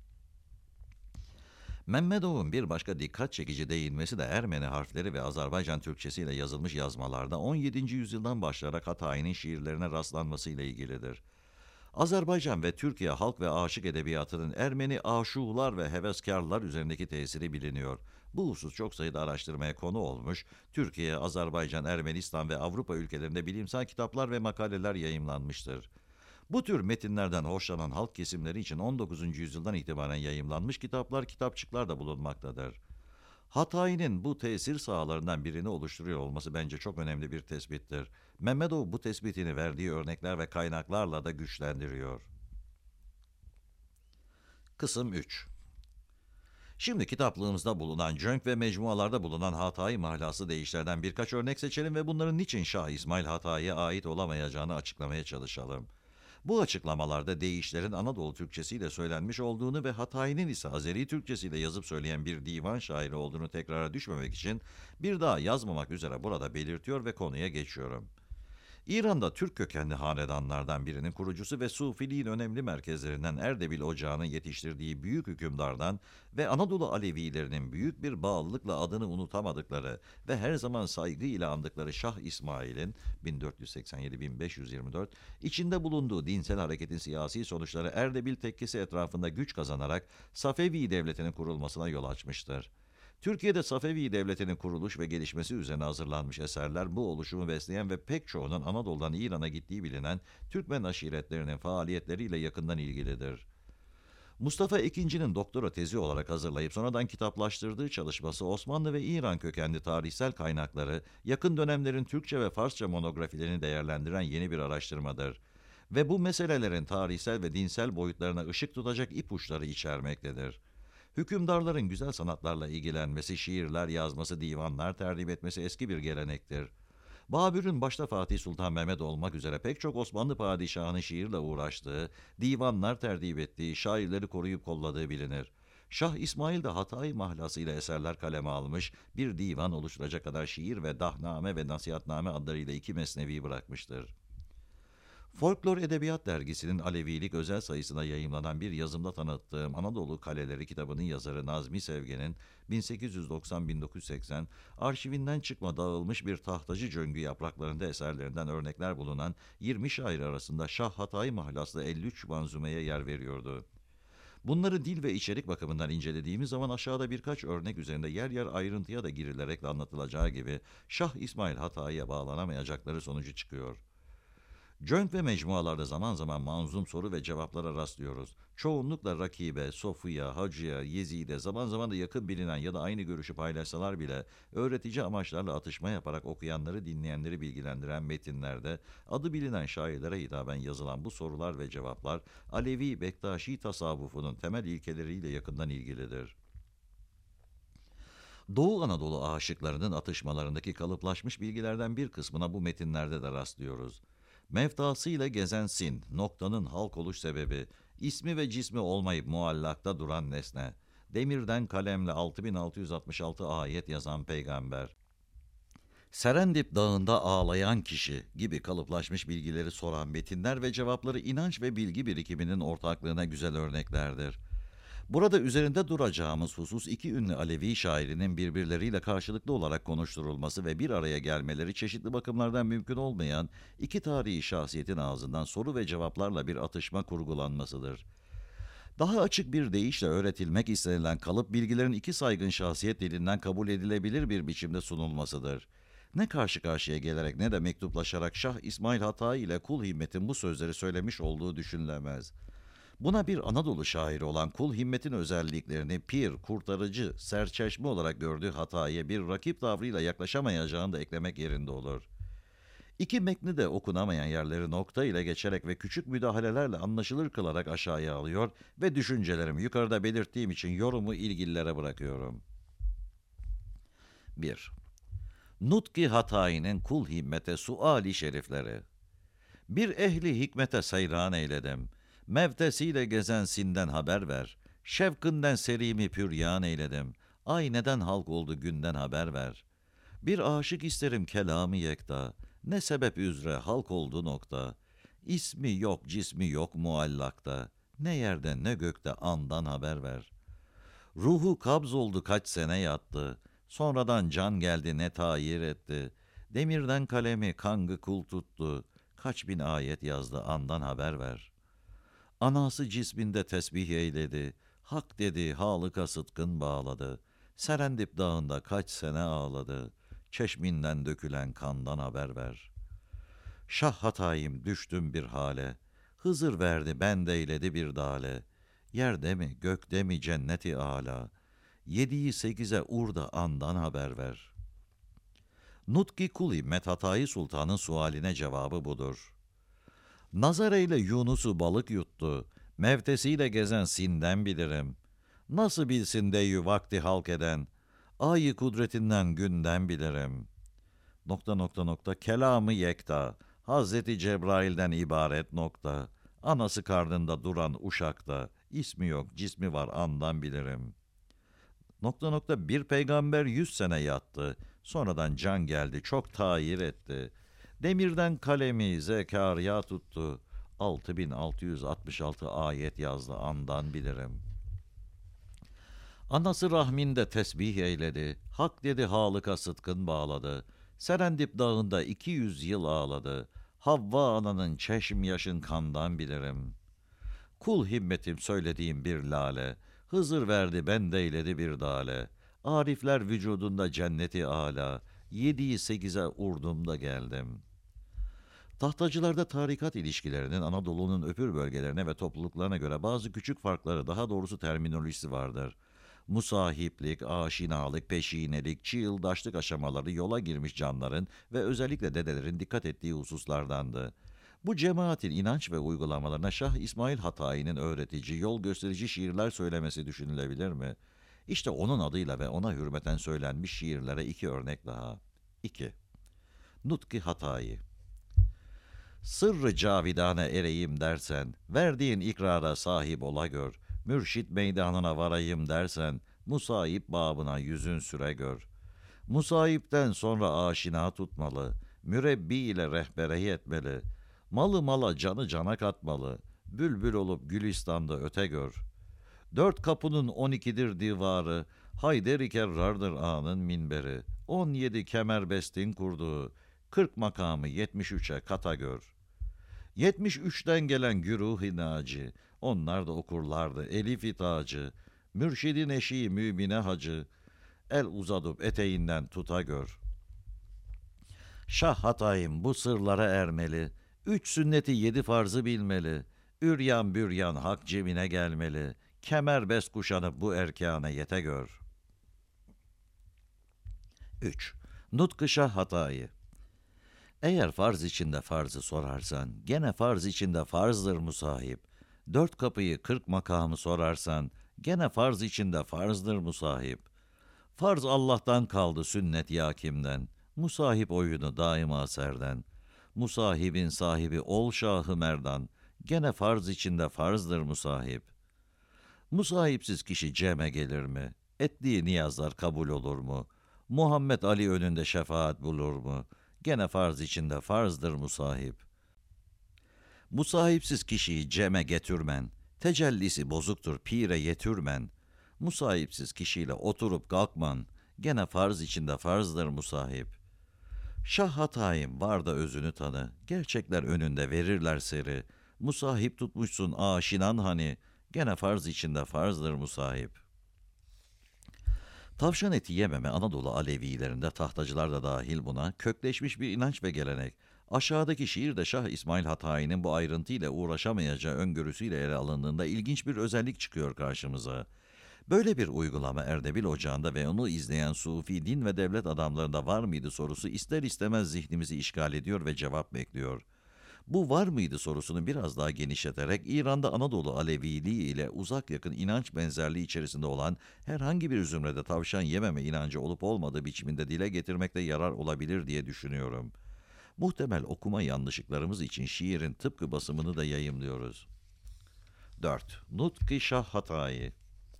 Mehmedov'un bir başka dikkat çekici değinmesi de Ermeni harfleri ve Azerbaycan Türkçesiyle yazılmış yazmalarda on yedinci yüzyıldan başlayarak Hatayi'nin şiirlerine rastlanmasıyla ilgilidir. Azerbaycan ve Türkiye halk ve aşık edebiyatının Ermeni aşuğlar ve heveskarlar üzerindeki tesiri biliniyor. Bu husus çok sayıda araştırmaya konu olmuş, Türkiye, Azerbaycan, Ermenistan ve Avrupa ülkelerinde bilimsel kitaplar ve makaleler yayımlanmıştır. Bu tür metinlerden hoşlanan halk kesimleri için on dokuzuncu yüzyıldan itibaren yayımlanmış kitaplar, kitapçıklar da bulunmaktadır. Hatayi'nin bu tesir sahalarından birini oluşturuyor olması bence çok önemli bir tespittir. Mehmedov bu tespitini verdiği örnekler ve kaynaklarla da güçlendiriyor. Kısım üç. Şimdi kitaplığımızda bulunan cönk ve mecmualarda bulunan Hatay mahlası deyişlerden birkaç örnek seçelim ve bunların niçin Şah İsmail Hatay'a ait olamayacağını açıklamaya çalışalım. Bu açıklamalarda deyişlerin Anadolu Türkçesiyle söylenmiş olduğunu ve Hatay'ın ise Azeri Türkçesiyle yazıp söyleyen bir divan şairi olduğunu tekrara düşmemek için bir daha yazmamak üzere burada belirtiyor ve konuya geçiyorum. İran'da Türk kökenli hanedanlardan birinin kurucusu ve Sufiliğin önemli merkezlerinden Erdebil Ocağı'nın yetiştirdiği büyük hükümdardan ve Anadolu Alevilerinin büyük bir bağlılıkla adını unutamadıkları ve her zaman saygıyla andıkları Şah İsmail'in bin dört yüz seksen yedi - bin beş yüz yirmi dört içinde bulunduğu dinsel hareketin siyasi sonuçları Erdebil tekkesi etrafında güç kazanarak Safevi Devleti'nin kurulmasına yol açmıştır. Türkiye'de Safevi Devleti'nin kuruluş ve gelişmesi üzerine hazırlanmış eserler bu oluşumu besleyen ve pek çoğunun Anadolu'dan İran'a gittiği bilinen Türkmen aşiretlerinin faaliyetleriyle yakından ilgilidir. Mustafa ikincinin doktora tezi olarak hazırlayıp sonradan kitaplaştırdığı çalışması Osmanlı ve İran kökenli tarihsel kaynakları, yakın dönemlerin Türkçe ve Farsça monografilerini değerlendiren yeni bir araştırmadır. Ve bu meselelerin tarihsel ve dinsel boyutlarına ışık tutacak ipuçları içermektedir. Hükümdarların güzel sanatlarla ilgilenmesi, şiirler yazması, divanlar tertip etmesi eski bir gelenektir. Babür'ün başta Fatih Sultan Mehmet olmak üzere pek çok Osmanlı padişahının şiirle uğraştığı, divanlar tertip ettiği, şairleri koruyup kolladığı bilinir. Şah İsmail de Hatay mahlasıyla eserler kaleme almış, bir divan oluşturacak kadar şiir ve Dahname ve Nasihatname adlarıyla iki mesnevi bırakmıştır. Folklor Edebiyat Dergisi'nin Alevilik özel sayısına yayımlanan bir yazımda tanıttığım Anadolu Kaleleri kitabının yazarı Nazmi Sevgen'in bin sekiz yüz doksan - bin dokuz yüz seksen arşivinden çıkma dağılmış bir tahtacı cöngü yapraklarında eserlerinden örnekler bulunan yirmi şair arasında Şah Hatay mahlaslı elli üç manzumeye yer veriyordu. Bunları dil ve içerik bakımından incelediğimiz zaman aşağıda birkaç örnek üzerinde yer yer ayrıntıya da girilerek de anlatılacağı gibi Şah İsmail Hatay'a bağlanamayacakları sonucu çıkıyor. Cönk ve mecmualarda zaman zaman manzum soru ve cevaplara rastlıyoruz. Çoğunlukla Rakibe, Sofu'ya, Hacı'ya, Yezid'e zaman zaman da yakın bilinen ya da aynı görüşü paylaşsalar bile öğretici amaçlarla atışma yaparak okuyanları dinleyenleri bilgilendiren metinlerde adı bilinen şairlere hitaben yazılan bu sorular ve cevaplar Alevi Bektaşi tasavvufunun temel ilkeleriyle yakından ilgilidir. Doğu Anadolu aşıklarının atışmalarındaki kalıplaşmış bilgilerden bir kısmına bu metinlerde de rastlıyoruz. Mevtasıyla gezen sin, noktanın halk oluş sebebi, ismi ve cismi olmayıp muallakta duran nesne, demirden kalemle altı bin altı yüz altmış altı ayet yazan peygamber, Serendip Dağı'nda ağlayan kişi gibi kalıplaşmış bilgileri soran metinler ve cevapları inanç ve bilgi birikiminin ortaklığına güzel örneklerdir. Burada üzerinde duracağımız husus iki ünlü Alevi şairinin birbirleriyle karşılıklı olarak konuşturulması ve bir araya gelmeleri çeşitli bakımlardan mümkün olmayan iki tarihi şahsiyetin ağzından soru ve cevaplarla bir atışma kurgulanmasıdır. Daha açık bir deyişle öğretilmek istenilen kalıp bilgilerin iki saygın şahsiyet dilinden kabul edilebilir bir biçimde sunulmasıdır. Ne karşı karşıya gelerek ne de mektuplaşarak Şah İsmail Hatay ile Kul Himmet'in bu sözleri söylemiş olduğu düşünülemez. Buna bir Anadolu şairi olan Kul Himmet'in özelliklerini pir, kurtarıcı, serçeşme olarak gördüğü Hatay'a bir rakip tavrıyla yaklaşamayacağını da eklemek yerinde olur. İki metni de okunamayan yerleri nokta ile geçerek ve küçük müdahalelerle anlaşılır kılarak aşağıya alıyor ve düşüncelerimi yukarıda belirttiğim için yorumu ilgililere bırakıyorum. bir. Nutki Hatay'ın Kul Himmet'e suali şerifleri. Bir ehli hikmete seyran eyledim. Mevtesiyle gezen sinden haber ver. Şevkınden serimi püryan eyledim. Ay neden halk oldu günden haber ver. Bir aşık isterim kelamı yekta. Ne sebep üzere halk oldu nokta. İsmi yok cismi yok muallakta. Ne yerde ne gökte andan haber ver. Ruhu kabz oldu kaç sene yattı. Sonradan can geldi ne tayir etti. Demirden kalemi kangı kul tuttu. Kaç bin ayet yazdı andan haber ver. Anası cisminde tesbih eyledi. Hak dedi halıka sıtkın bağladı. Serendip dağında kaç sene ağladı. Çeşminden dökülen kandan haber ver. Şah Hatay'ım düştüm bir hale. Hızır verdi ben deyledi bir dale. Yerde mi gökte mi cenneti âlâ. Yediği sekize urda andan haber ver. Nutki Kul Himmet Hatay Sultan'ın sualine cevabı budur. Nazar eyle Yunus'u balık yuttu. Mevtesiyle gezen sinden bilirim. Nasıl bilsin deyü vakti halk eden, ayı kudretinden günden bilirim. Nokta nokta nokta, kelamı yekta, Hazreti Cebrail'den ibaret nokta. Anası karnında duran uşakta, ismi yok cismi var andan bilirim. Nokta nokta, bir peygamber yüz sene yattı, sonradan can geldi çok tayir etti. Demirden kalemi Zekariya tuttu, altı bin altı yüz altmış altı ayet yazdı andan bilirim. Anası rahminde tesbih eyledi, hak dedi halıka sıtkın bağladı. Serendip dağında iki yüz yıl ağladı, Havva ananın çeşm yaşın kandan bilirim. Kul himmetim söylediğim bir lale, Hızır verdi ben deyledi bir dale. Arifler vücudunda cenneti âlâ, Yediği sekize urdumda geldim. Tahtacılarda tarikat ilişkilerinin Anadolu'nun öpür bölgelerine ve topluluklarına göre bazı küçük farkları, daha doğrusu terminolojisi vardır. Musahiplik, aşinalık, peşinelik, çi yıldaşlık aşamaları yola girmiş canların ve özellikle dedelerin dikkat ettiği hususlardandı. Bu cemaatin inanç ve uygulamalarına Şah İsmail Hatayi'nin öğretici, yol gösterici şiirler söylemesi düşünülebilir mi? İşte onun adıyla ve ona hürmeten söylenmiş şiirlere iki örnek daha. iki. Nutki Hatayi. Sırrı cavidane ereyim dersen, verdiğin ikrara sahip ola gör. Mürşit meydanına varayım dersen, musayip babına yüzün süre gör. Musayipten sonra aşina tutmalı, mürebbi ile rehbereyi etmeli. Malı mala canı cana katmalı, bülbül olup gülistan'da öte gör. Dört kapının on ikidir divarı, Hayderi kerrardır ağanın minberi. On yedi kemerbestin kurduğu, kırk makamı yetmiş üçe kata gör. Yetmiş üçten gelen güruh-i naci, onlar da okurlardı elif-i tacı. Mürşidin eşiği mümine hacı, el uzadıp eteğinden tuta gör. Şah Hatay'ım bu sırlara ermeli, üç sünneti yedi farzı bilmeli. Üryan büryan hak cebine gelmeli, kemerbest kuşanıp bu erkâne yete gör. üç. Nutkı Şah Hatayı. Eğer farz içinde farzı sorarsan, gene farz içinde farzdır musahip. Dört kapıyı kırk makamı sorarsan, gene farz içinde farzdır musahip. Farz Allah'tan kaldı sünnet ya kimden, musahip oyunu daima serden. Musahibin sahibi ol Şah-ı Merdan, gene farz içinde farzdır musahip. Musahipsiz kişi ceme gelir mi? Ettiği niyazlar kabul olur mu? Muhammed Ali önünde şefaat bulur mu? Gene farz içinde farzdır musahip. Musahipsiz kişiyi ceme getirmen, tecellisi bozuktur pire yetürmen. Musahipsiz kişiyle oturup kalkman, gene farz içinde farzdır musahip. Şah Hatayım var da özünü tanı, gerçekler önünde verirler seri. Musahip tutmuşsun aşinan hani, gene farz içinde farzdır musahip. Tavşan eti yememe Anadolu Alevilerinde, tahtacılar da dahil buna, kökleşmiş bir inanç ve gelenek. Aşağıdaki şiirde Şah İsmail Hatayi'nin bu ayrıntıyla uğraşamayacağı öngörüsüyle ele alındığında ilginç bir özellik çıkıyor karşımıza. Böyle bir uygulama Erdebil Ocağı'nda ve onu izleyen Sufi din ve devlet adamlarında var mıydı sorusu ister istemez zihnimizi işgal ediyor ve cevap bekliyor. Bu var mıydı sorusunu biraz daha genişleterek İran'da Anadolu Aleviliği ile uzak yakın inanç benzerliği içerisinde olan herhangi bir zümrede tavşan yememe inancı olup olmadığı biçiminde dile getirmekte yarar olabilir diye düşünüyorum. Muhtemel okuma yanlışlıklarımız için şiirin tıpkı basımını da yayımlıyoruz. dört. Nutki Şah Hatayı.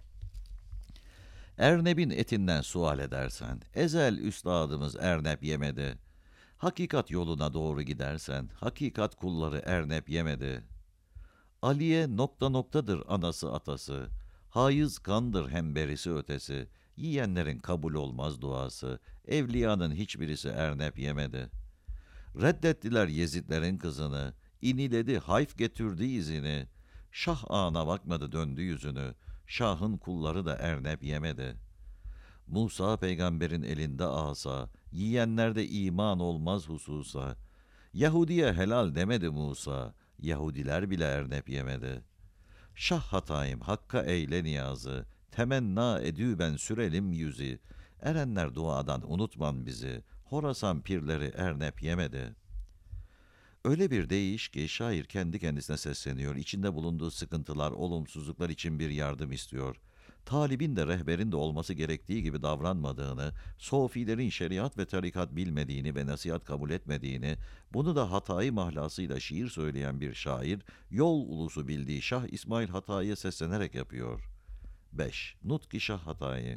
Erneb'in etinden sual edersen, ezel üstadımız Erneb yemedi. Hakikat yoluna doğru gidersen, hakikat kulları Erneb yemedi. Aliye nokta noktadır anası atası, haiz kandır hem berisi ötesi, yiyenlerin kabul olmaz duası, evliyanın hiçbirisi Erneb yemedi. Reddettiler Yezidlerin kızını, iniledi hayf getirdi izini, Şah ağına bakmadı döndü yüzünü, Şahın kulları da Erneb yemedi. Musa peygamberin elinde asa, yiyenlerde iman olmaz hususa. Yahudiye helal demedi Musa, Yahudiler bile Erneb yemedi. Şah Hatayım hakka eyle niyazı, temenna edü ben sürelim yüzü. Erenler duadan unutman bizi, Horasan pirleri Erneb yemedi. Öyle bir deyiş ki şair kendi kendisine sesleniyor, içinde bulunduğu sıkıntılar, olumsuzluklar için bir yardım istiyor. talibin de rehberin de olması gerektiği gibi davranmadığını, sofilerin şeriat ve tarikat bilmediğini ve nasihat kabul etmediğini, bunu da Hatayi mahlasıyla şiir söyleyen bir şair, yol ulusu bildiği Şah İsmail Hatayi'ye seslenerek yapıyor. beş. Nutki Şah Hatayi.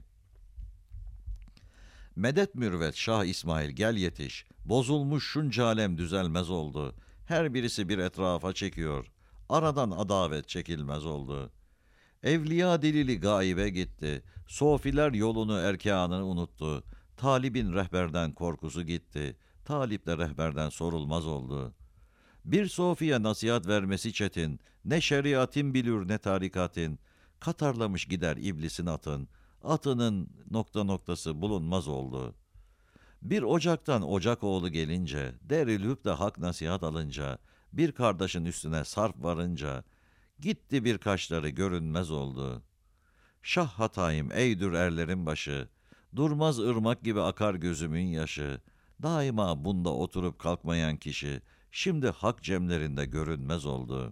Medet mürvet Şah İsmail gel yetiş, bozulmuş şunca alem düzelmez oldu. Her birisi bir etrafa çekiyor, aradan adavet çekilmez oldu. Evliya delili gaibe gitti, sofiler yolunu erkanını unuttu. Talibin rehberden korkusu gitti, talip de rehberden sorulmaz oldu. Bir sofiye nasihat vermesi çetin, ne şeriatin bilir ne tarikatin. Katarlamış gider iblisin atın, atının nokta noktası bulunmaz oldu. Bir ocaktan ocak oğlu gelince, derilüp de hak nasihat alınca, bir kardeşin üstüne sarf varınca, gitti birkaçları görünmez oldu. Şah Hatayım eydür erlerin başı, durmaz ırmak gibi akar gözümün yaşı. Daima bunda oturup kalkmayan kişi, şimdi hak cemlerinde görünmez oldu.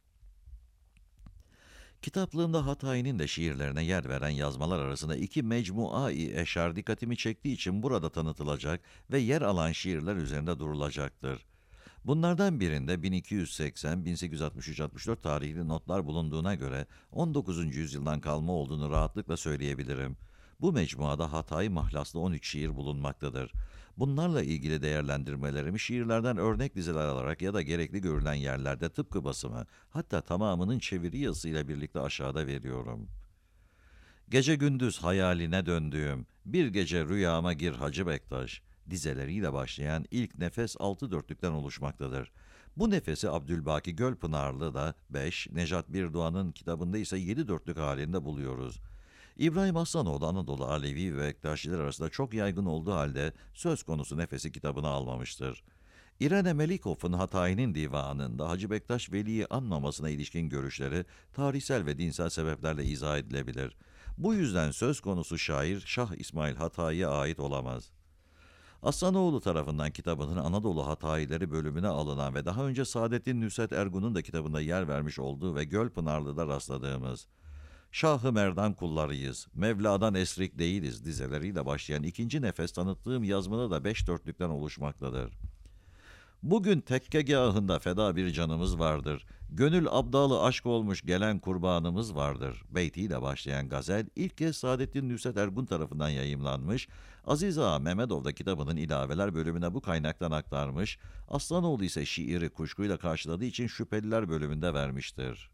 Kitaplığımda Hatayi'nin de şiirlerine yer veren yazmalar arasında iki mecmua-i eşar dikkatimi çektiği için burada tanıtılacak ve yer alan şiirler üzerinde durulacaktır. Bunlardan birinde bin iki yüz seksen bin sekiz yüz altmış üç altmış dört tarihli notlar bulunduğuna göre on dokuzuncu yüzyıldan kalma olduğunu rahatlıkla söyleyebilirim. Bu mecmuada Hatayi mahlaslı on üç şiir bulunmaktadır. Bunlarla ilgili değerlendirmelerimi şiirlerden örnek dizeler alarak ya da gerekli görülen yerlerde tıpkı basımı, hatta tamamının çeviri yazısıyla birlikte aşağıda veriyorum. Gece gündüz hayaline döndüğüm, bir gece rüyama gir Hacı Bektaş, dizeleriyle başlayan ilk nefes altı dörtlükten oluşmaktadır. Bu nefesi Abdülbaki Gölpınarlı da beş, Nejat Birdoğan'ın kitabında ise yedi dörtlük halinde buluyoruz. İbrahim Aslanoğlu Anadolu Alevi ve Bektaşiler arasında çok yaygın olduğu halde söz konusu nefesi kitabına almamıştır. İrene Melikov'un Hatayi'nin divanında Hacı Bektaş Veli'yi anmamasına ilişkin görüşleri tarihsel ve dinsel sebeplerle izah edilebilir. Bu yüzden söz konusu şair Şah İsmail Hatayi'ye ait olamaz. Aslanoğlu tarafından kitabının Anadolu Hatayileri bölümüne alınan ve daha önce Saadettin Nusret Ergun'un da kitabında yer vermiş olduğu ve Gölpınarlı'da rastladığımız Şah-ı Merdan kullarıyız, Mevla'dan esrik değiliz dizeleriyle başlayan ikinci nefes tanıttığım yazmada da beş dörtlükten oluşmaktadır. Bugün tekkegahında feda bir canımız vardır. Gönül abdalı aşk olmuş gelen kurbanımız vardır. Beytiyle başlayan gazel ilk kez Saadettin Nusret Ergun tarafından yayımlanmış. Aziz Ağa Mehmedov da kitabının ilaveler bölümüne bu kaynaktan aktarmış. Aslanoğlu ise şiiri kuşkuyla karşıladığı için şüpheliler bölümünde vermiştir.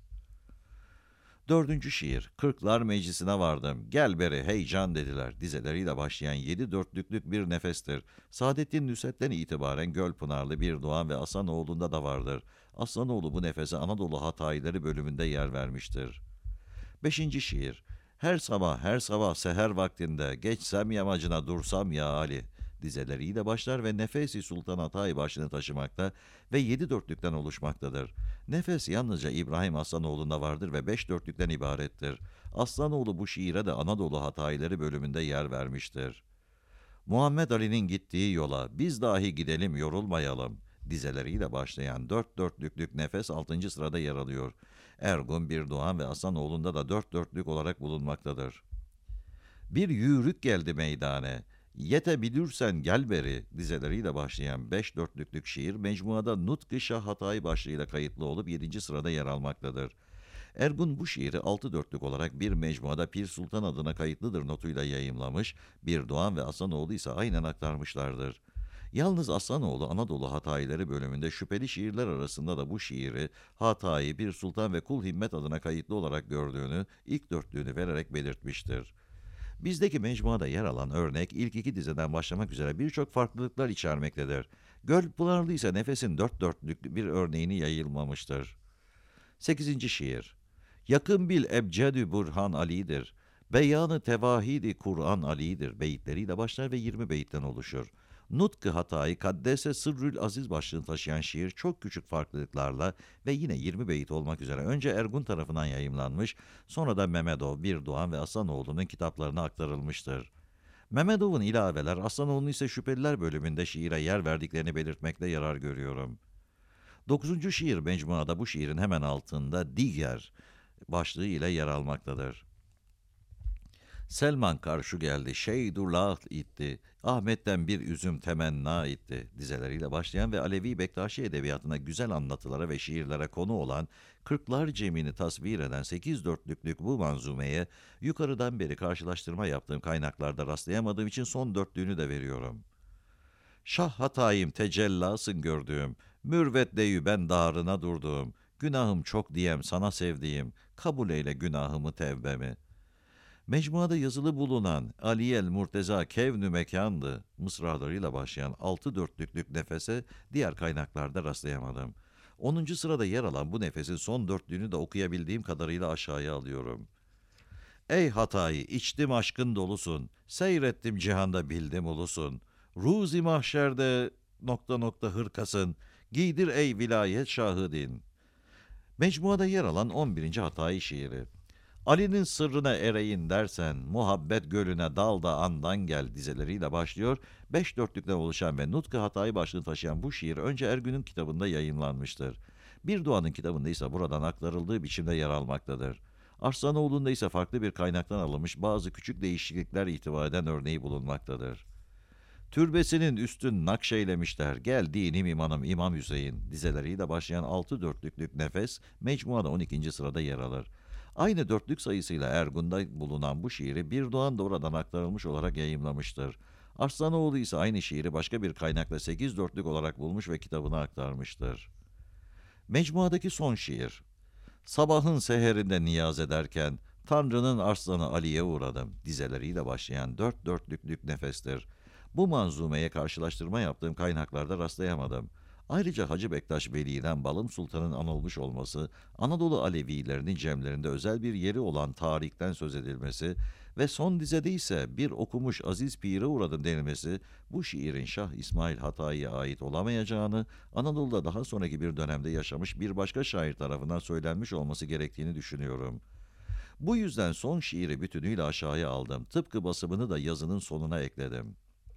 Dördüncü şiir, Kırklar Meclisi'ne vardım, gel beri heyecan dediler, dizeleriyle başlayan yedi dörtlüklük bir nefestir. Saadettin Nusret'ten itibaren Gölpınarlı, Birdoğan ve Aslanoğlu'nda da vardır. Aslanoğlu bu nefese Anadolu Hatayileri bölümünde yer vermiştir. Beşinci şiir, her sabah her sabah seher vaktinde geçsem yamacına dursam ya Ali, dizeleriyle başlar ve Nefesi Sultan Hatayi başlığını taşımakta ve yedi dörtlükten oluşmaktadır. Nefes yalnızca İbrahim Aslanoğlu'nda vardır ve beş dörtlükten ibarettir. Aslanoğlu bu şiire de Anadolu Hatayileri bölümünde yer vermiştir. Muhammed Ali'nin gittiği yola biz dahi gidelim yorulmayalım dizeleriyle başlayan dört dörtlüklük nefes altıncı sırada yer alıyor. Ergun, Birdoğan ve Aslanoğlu'nda da dört dörtlük olarak bulunmaktadır. Bir yürük geldi meydane, yetebilirsen gel beri dizeleriyle başlayan beş dörtlüklük şiir mecmuada Nutki Şah Hatayi başlığıyla kayıtlı olup yedinci sırada yer almaktadır. Ergun bu şiiri altı dörtlük olarak bir mecmuada Pir Sultan adına kayıtlıdır notuyla yayımlamış, Birdoğan ve Aslanoğlu ise aynen aktarmışlardır. Yalnız Aslanoğlu Anadolu Hatayileri bölümünde şüpheli şiirler arasında da bu şiiri Hatayi, Bir Sultan ve Kul Himmet adına kayıtlı olarak gördüğünü, ilk dörtlüğünü vererek belirtmiştir. Bizdeki mecmuada yer alan örnek ilk iki dizeden başlamak üzere birçok farklılıklar içermektedir. Gölpınarlı ise nefesin dört dörtlük bir örneğini yayılmamıştır. Sekizinci şiir. Yakın bil ebcedü Burhan Ali'dir. Beyanı tevahidi Kur'an Ali'dir. Beyitleriyle başlar ve yirmi beyitten oluşur. Nutkı Hatayi Kaddese Sırrül Aziz başlığını taşıyan şiir çok küçük farklılıklarla ve yine yirmi beyit olmak üzere önce Ergun tarafından yayımlanmış, sonra da Mehmedov, Birdoğan ve Aslanoğlu'nun kitaplarına aktarılmıştır. Mehmedov'un ilaveler, Aslanoğlu'nun ise Şüpheliler bölümünde şiire yer verdiklerini belirtmekte yarar görüyorum. Dokuzuncu şiir mecmuada bu şiirin hemen altında Diğer başlığı ile yer almaktadır. Selman karşı geldi, Şeydullah itti, Ahmet'ten bir üzüm temenna itti dizeleriyle başlayan ve Alevi Bektaşi edebiyatına güzel anlatılara ve şiirlere konu olan Kırklar Cemini tasvir eden sekiz dörtlüklük bu manzumeye yukarıdan beri karşılaştırma yaptığım kaynaklarda rastlayamadığım için son dörtlüğünü de veriyorum. Şah hatayım tecellasın gördüğüm, mürvet deyü ben darına durduğum, günahım çok diyem sana sevdiğim, kabul eyle günahımı tevbemi. Mecmuada yazılı bulunan Aliyel Murteza Kevnü Mekandı mısralarıyla başlayan altı dörtlüklük nefese diğer kaynaklarda rastlayamadım. Onuncu sırada yer alan bu nefesin son dörtlüğünü de okuyabildiğim kadarıyla aşağıya alıyorum. Ey Hatay, içtim aşkın dolusun, seyrettim cihanda bildim ulusun. Ruzi mahşerde nokta nokta hırkasın, giydir ey vilayet şahıdin. Mecmuada yer alan on birinci Hatay şiiri. Ali'nin sırrına ereyin dersen, muhabbet gölüne dal da andan gel dizeleriyle başlıyor. Beş dörtlükten oluşan ve Nutkı Hatayı başlığını taşıyan bu şiir önce Ergün'ün kitabında yayınlanmıştır. Bir Doğan'ın kitabında ise buradan aktarıldığı biçimde yer almaktadır. Arslanoğlu'nda ise farklı bir kaynaktan alınmış bazı küçük değişiklikler itibar eden örneği bulunmaktadır. Türbesinin üstün nakşeylemişler, gel dinim imanım İmam Hüseyin dizeleriyle başlayan altı dörtlüklük nefes mecmuada on ikinci sırada yer alır. Aynı dörtlük sayısıyla Ergun'da bulunan bu şiiri Bir Doğan da oradan aktarılmış olarak yayımlamıştır. Arslanoğlu ise aynı şiiri başka bir kaynakla sekiz dörtlük olarak bulmuş ve kitabına aktarmıştır. Mecmuadaki son şiir. Sabahın seherinde niyaz ederken Tanrı'nın arslanı Ali'ye uğradım dizeleriyle başlayan dört dörtlüklük nefestir. Bu manzumeye karşılaştırma yaptığım kaynaklarda rastlayamadım. Ayrıca Hacı Bektaş Veli'den Balım Sultan'ın anılmış olması, Anadolu Alevilerinin cemlerinde özel bir yeri olan tarikten söz edilmesi ve son dizede ise bir okumuş Aziz Pir'e uğradım denilmesi, bu şiirin Şah İsmail Hatayi'ye ait olamayacağını, Anadolu'da daha sonraki bir dönemde yaşamış bir başka şair tarafından söylenmiş olması gerektiğini düşünüyorum. Bu yüzden son şiiri bütünüyle aşağıya aldım. Tıpkı basımını da yazının sonuna ekledim.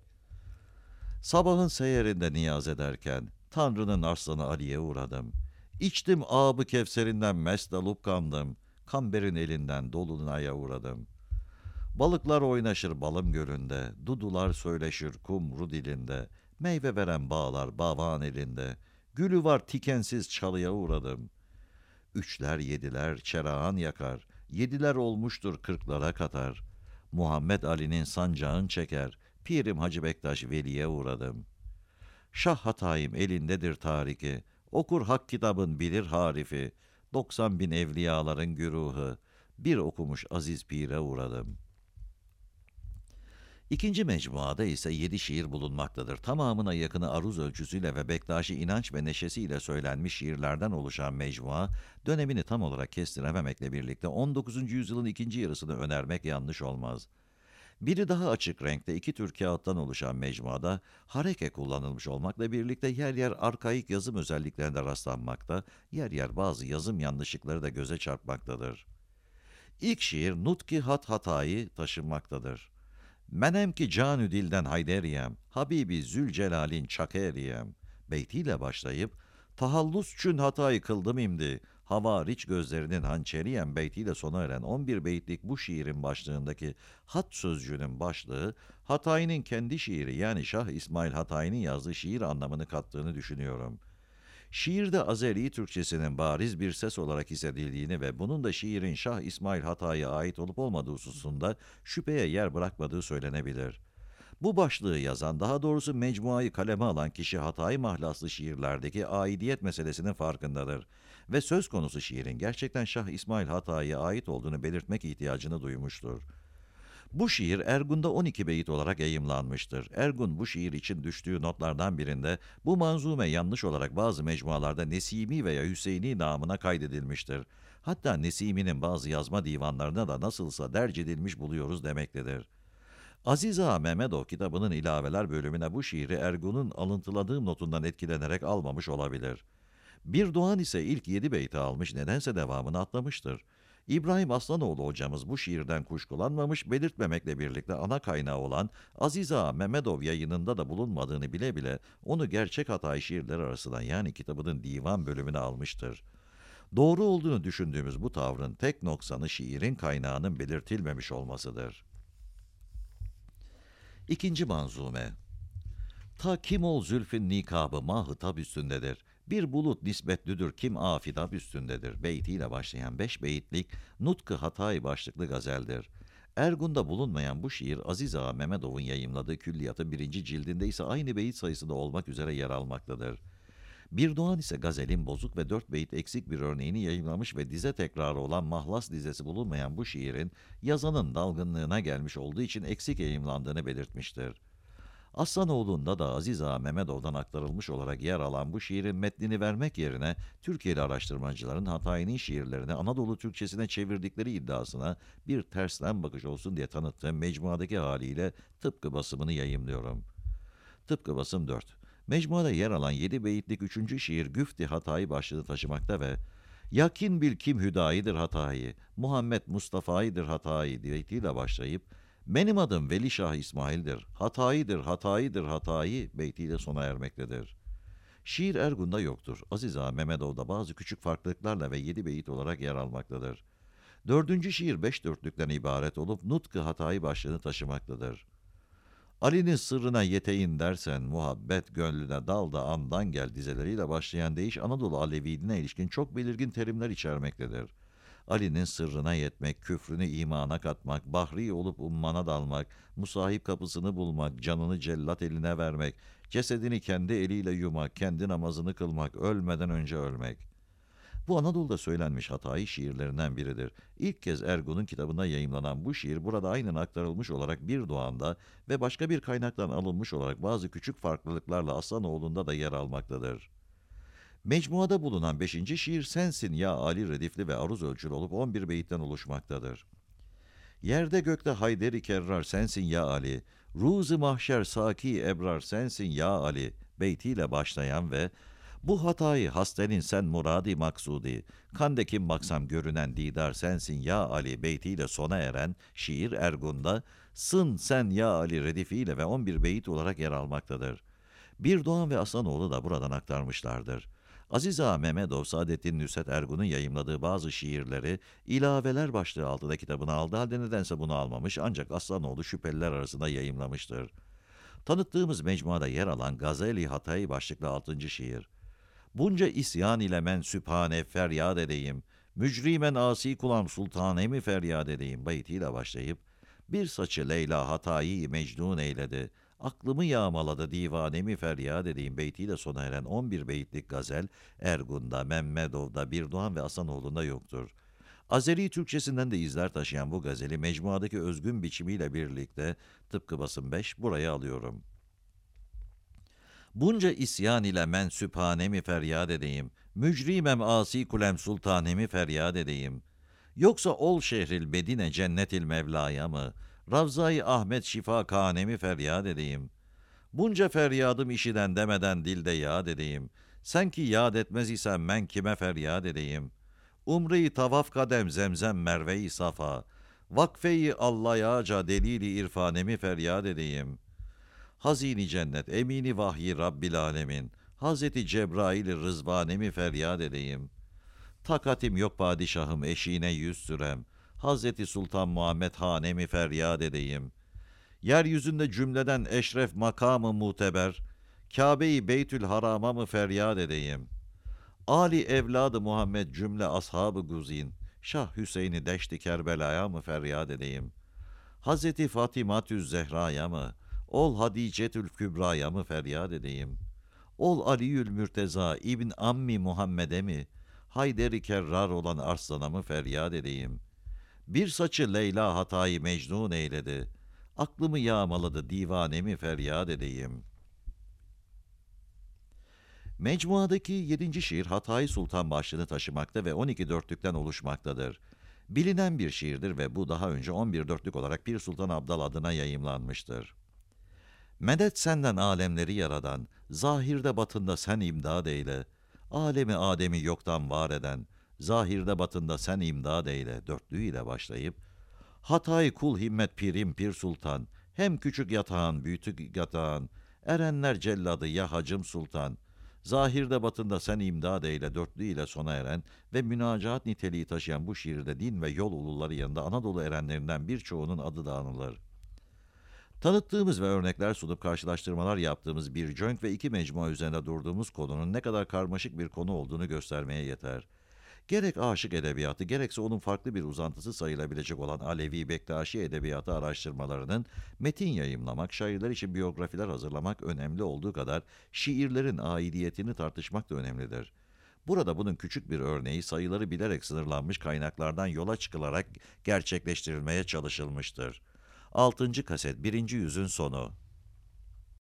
Sabahın seyerinde niyaz ederken Tanrı'nın arslanı Ali'ye uğradım. İçtim ağabı kevserinden mest alıp kandım. Kamber'in elinden dolunaya uğradım. Balıklar oynaşır balım gölünde, dudular söyleşir kumru dilinde, meyve veren bağlar bavan elinde, gülü var tikensiz çalıya uğradım. Üçler yediler çerağan yakar, yediler olmuştur kırklara katar. Muhammed Ali'nin sancağın çeker, Pirim Hacı Bektaş Veli'ye uğradım. Şah Hatayım elindedir tariki, okur hak kitabın bilir harifi, doksan bin evliyaların güruhu, bir okumuş aziz pire uğradım. İkinci mecmuada ise yedi şiir bulunmaktadır. Tamamına yakını aruz ölçüsüyle ve Bektaşi inanç ve neşesiyle söylenmiş şiirlerden oluşan mecmua, dönemini tam olarak kestirememekle birlikte on dokuzuncu yüzyılın ikinci yarısını önermek yanlış olmaz. Biri daha açık renkte iki tür kağıttan oluşan mecmuada hareke kullanılmış olmakla birlikte yer yer arkaik yazım özelliklerine rastlanmakta, yer yer bazı yazım yanlışlıkları da göze çarpmaktadır. İlk şiir Nutki Hat Hatayı taşınmaktadır. Menem ki canü dilden hayderiyem, Habibi Zülcelal'in çakeriyem beytiyle başlayıp tahallus çün hatayı kıldım imdi, havariç gözlerinin hançeriyem beytiyle sona eren on bir beytlik bu şiirin başlığındaki hat sözcüğünün başlığı, Hatayi'nin kendi şiiri yani Şah İsmail Hatayi'nin yazdığı şiir anlamını kattığını düşünüyorum. Şiirde Azeri Türkçesinin bariz bir ses olarak hissedildiğini ve bunun da şiirin Şah İsmail Hatay'a ait olup olmadığı hususunda şüpheye yer bırakmadığı söylenebilir. Bu başlığı yazan, daha doğrusu mecmuayı kaleme alan kişi Hatay mahlaslı şiirlerdeki aidiyet meselesinin farkındadır ve söz konusu şiirin gerçekten Şah İsmail Hatay'a ait olduğunu belirtmek ihtiyacını duymuştur. Bu şiir Ergun'da on iki beyit olarak yayımlanmıştır. Ergun bu şiir için düştüğü notlardan birinde bu manzume yanlış olarak bazı mecmualarda Nesimi veya Hüseyini namına kaydedilmiştir. Hatta Nesimi'nin bazı yazma divanlarına da nasılsa derc edilmiş buluyoruz demektedir. Aziz Ağa Mehmedov kitabının ilaveler bölümüne bu şiiri Ergun'un alıntıladığı notundan etkilenerek almamış olabilir. Bir Doğan ise ilk yedi beyti almış, nedense devamını atlamıştır. İbrahim Aslanoğlu hocamız bu şiirden kuşkulanmamış, belirtmemekle birlikte ana kaynağı olan Aziz Ağa Mehmedov yayınında da bulunmadığını bile bile onu gerçek Hatay şiirleri arasından yani kitabının divan bölümüne almıştır. Doğru olduğunu düşündüğümüz bu tavrın tek noksanı şiirin kaynağının belirtilmemiş olmasıdır. İkinci manzume. Ta kim ol zülfün nikabı mahı tab üstündedir. Bir bulut nisbetlüdür kim afidab üstündedir. Beytiyle başlayan beş beyitlik Nutkı Hatay başlıklı gazeldir. Ergun'da bulunmayan bu şiir Aziz Ağa Mehmedov'un yayımladığı külliyatın birinci cildinde ise aynı beyit sayısında olmak üzere yer almaktadır. Bir Doğan ise gazelin bozuk ve dört beyit eksik bir örneğini yayımlamış ve dize tekrarı olan mahlas dizesi bulunmayan bu şiirin yazanın dalgınlığına gelmiş olduğu için eksik yayımlandığını belirtmiştir. Aslanoğlu'nda da Aziz Ağa Mehmedov'dan aktarılmış olarak yer alan bu şiirin metnini vermek yerine Türkiye'li araştırmacıların Hatayi'nin şiirlerini Anadolu Türkçesine çevirdikleri iddiasına bir tersten bakış olsun diye tanıttığım mecmuadaki haliyle tıpkı basımını yayımlıyorum. Tıpkı basım dört. Mecmuada yer alan yedi beyitlik üçüncü şiir Güfti Hatayi başlığını taşımakta ve Yakin bil kim hüdayidir Hatayi, Muhammed Mustafa'yıdır Hatayi beytiyle başlayıp benim adım Velişah İsmail'dir, Hatayi'dir, Hatayi'dir, Hatayi beytiyle sona ermektedir. Şiir Ergun'da yoktur. Aziz Ağa Mehmedov'da bazı küçük farklılıklarla ve yedi beyit olarak yer almaktadır. Dördüncü şiir beş dörtlükten ibaret olup Nutkı Hatayi başlığını taşımaktadır. Ali'nin sırrına yeteğin dersen, muhabbet gönlüne dal da andan gel dizeleriyle başlayan deyiş Anadolu Aleviliğine ilişkin çok belirgin terimler içermektedir. Ali'nin sırrına yetmek, küfrünü imana katmak, bahri olup ummana dalmak, musahip kapısını bulmak, canını cellat eline vermek, cesedini kendi eliyle yumak, kendi namazını kılmak, ölmeden önce ölmek. Bu Anadolu'da söylenmiş Hatayi şiirlerinden biridir. İlk kez Ergun'un kitabında yayımlanan bu şiir burada aynen aktarılmış olarak Bir Doğan'da ve başka bir kaynaktan alınmış olarak bazı küçük farklılıklarla Aslanoğlu'nda da yer almaktadır. Mecmuada bulunan beşinci şiir Sensin Ya Ali redifli ve aruz ölçülü olup on bir beyitten oluşmaktadır. Yerde gökte Hayderi Kerrar sensin ya Ali, Ruzi mahşer saki ebrar sensin ya Ali beytiyle başlayan ve bu hatayı hastenin sen muradi maksudi, kandekim maksam görünen didar sensin ya Ali beytiyle sona eren şiir Ergun'da Sın sen ya Ali redifiyle ve on bir beyit olarak yer almaktadır. Bir Doğan ve Aslanoğlu da buradan aktarmışlardır. Aziz Ağa Mehmedov, Saadettin Nusret Ergun'un yayımladığı bazı şiirleri ilaveler başlığı altında kitabına aldı halde nedense bunu almamış ancak Aslanoğlu şüpheliler arasında yayımlamıştır. Tanıttığımız mecmuada yer alan Gazeli Hatay başlıklı altıncı şiir. Bunca isyan ile men sübhane feryat edeyim, mücrimen asi kulam sultanemi feryat edeyim beytiyle başlayıp, bir saçı Leyla Hatayi mecnun eyledi, aklımı yağmaladı divanemi feryat edeyim beytiyle sona eren on bir beyitlik gazel, Ergun'da, Mehmedov'da, Bir Doğan ve Asanoğlu'nda yoktur. Azeri Türkçesinden de izler taşıyan bu gazeli mecmuadaki özgün biçimiyle birlikte tıpkı basım beş buraya alıyorum. Bunca isyan ile men sübhanemi feryat edeyim, mücrimem asi kulem sultanemi feryat edeyim. Yoksa ol şehril bedine cennetil mevlaya mı, Ravza-i Ahmet şifa kanemi feryat edeyim. Bunca feryadım işiden demeden dilde yad edeyim. Sen ki yad etmez isen men kime feryat edeyim. Umre-i tavaf kadem zemzem merve-i safa, vakfe-i Allah'aca delili irfanemi feryat edeyim. Hazini cennet, emini vahyi Rabbil alemin, Hazreti Cebrail-i Rızvanemi feryat edeyim. Takatim yok padişahım eşiğine yüz sürem, Hazreti Sultan Muhammed hanemi feryat edeyim. Yeryüzünde cümleden eşref makamı muteber, Kabe-i Beytül Haram'a mı feryat edeyim? Ali evladı Muhammed cümle ashabı guzin, Şah Hüseyin'i deşti Kerbela'ya mı feryat edeyim? Hazreti Fatimatü Zehra'ya mı, ol Hadicetül Kübra'ya mı feryat edeyim? Ol Aliül Mürteza İbn Ammi Muhammed'e mi, Hayderi Kerrar olan Arslan'a mı feryat edeyim? Bir saçı Leyla Hatayı mecnun eyledi, aklımı yağmaladı divanemi feryat edeyim. Mecmuadaki yedinci şiir Hatayi Sultan başlığını taşımakta ve on iki dörtlükten oluşmaktadır. Bilinen bir şiirdir ve bu daha önce on bir dörtlük olarak Pir Sultan Abdal adına yayımlanmıştır. Medet senden alemleri yaradan, zahirde batında sen imdad eyle. Alemi Adem'i yoktan var eden, zahirde batında sen imdad eyle dörtlüğüyle başlayıp, Hatay kul himmet pirim pir sultan, hem küçük yatağın büyütük yatağın, erenler celladı ya hacım sultan, zahirde batında sen imdad eyle dörtlüğüyle sona eren ve münacaat niteliği taşıyan bu şiirde din ve yol uluları yanında Anadolu erenlerinden birçoğunun adı da anılır. Tanıttığımız ve örnekler sunup karşılaştırmalar yaptığımız bir cönk ve iki mecmua üzerinde durduğumuz konunun ne kadar karmaşık bir konu olduğunu göstermeye yeter. Gerek aşık edebiyatı, gerekse onun farklı bir uzantısı sayılabilecek olan Alevi Bektaşi edebiyatı araştırmalarının metin yayımlamak, şairler için biyografiler hazırlamak önemli olduğu kadar şiirlerin aidiyetini tartışmak da önemlidir. Burada bunun küçük bir örneği sayıları bilerek sınırlanmış kaynaklardan yola çıkılarak gerçekleştirilmeye çalışılmıştır. Altıncı kaset, birinci yüzün sonu.